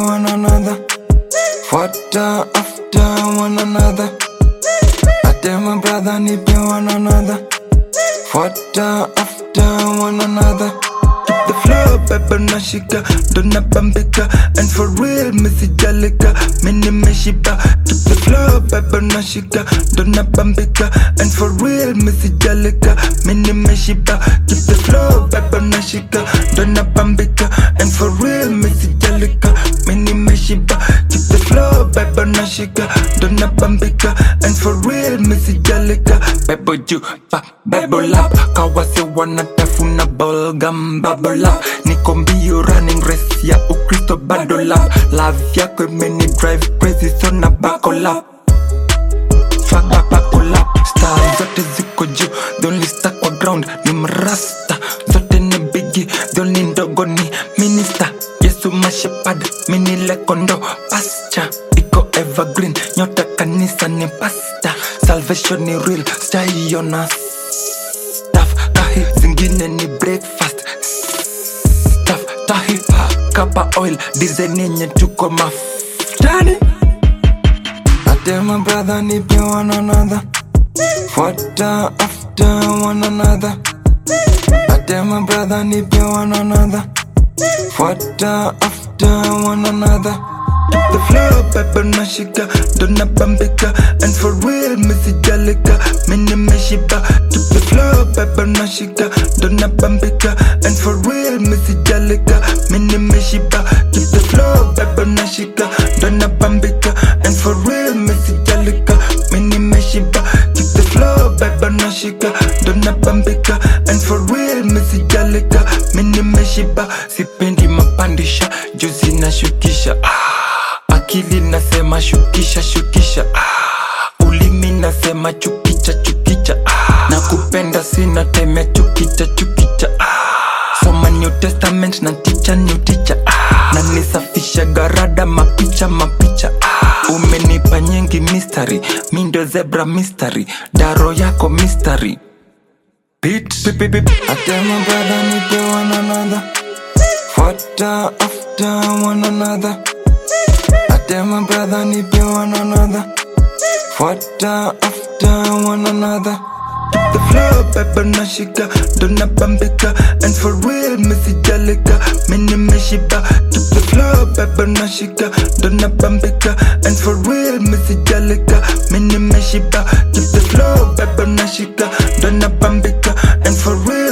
one another. Water after one another. I tell my brother nipe one another. Water after one another. Keep the flow, pepper nashika, dona bambika, and for real, Missy Jalika, mini meshiba. Keep the flow, pepper nashika, dona bambika, and for real, Missy Jalika, mini meshiba. Keep the flow, pepper nashika, dona bambika, and for real, Missy Jalika, mini meshiba. Keep the flow, pepper nashika, dona bambika, and for real, Missy Jalika. Bebo ju pa, bebo lap, kawase wanatafuna bubblegum bubble up. Niko mbio running race ya ukristo bado lap. Love yako imeni drive crazy so na buckle up. Fuck up buckle up. Stars zote ziko juu, the only stuck kwa ground ni mrasta. Zote ni biggie, the only ndogo ni minister. Yesu mashepad, mini lekondo pasture. Iko evergreen, nyota kanisa ni pasta. Salvation ni real, staiona stuff. Kahi zingine ni breakfast stuff. Tahi kapa oil, design yenye tuko mafutani. I tell my brother nipe one another. Water after one another. I tell my brother nipe one another. Water after one another. Keep the flow, pepper nashika, dona bambika, and for real, Missy Jalika, mini meshiba. Keep the flow, pepper nashika, dona bambika, and for real, Missy Jalika, mini meshiba. Keep the flow, pepper nashika, dona bambika, and for real, Missy Jalika, mini meshiba. Keep the flow, pepper nashika, dona bambika, and for real, Missy Jalika, mini meshiba. Sipendi mapandisha, juzi na shukisha. Akili nasema shukisha shukisha. Ulimi nasema chukicha chukicha. Nakupenda sina teme chukicha chukicha. Soma New Testament na teacher new teacher. Na nisafisha garada mapicha mapicha. Umenipa nyingi mystery, mindo zebra mystery. Daro yako mystery. Beat beep beep beep. I tell my brother nipe one another. Water after one another. I tell my brother nipe one another. Water after one another. Keep the flow, pepper nashika, dona bambika, and for real, Missy Jalika, mini meshiba. Keep the flow, pepper nashika, dona bambika, and for real, Missy Jalika, mini meshiba. Keep the flow, pepper nashika, dona bambika, and for real.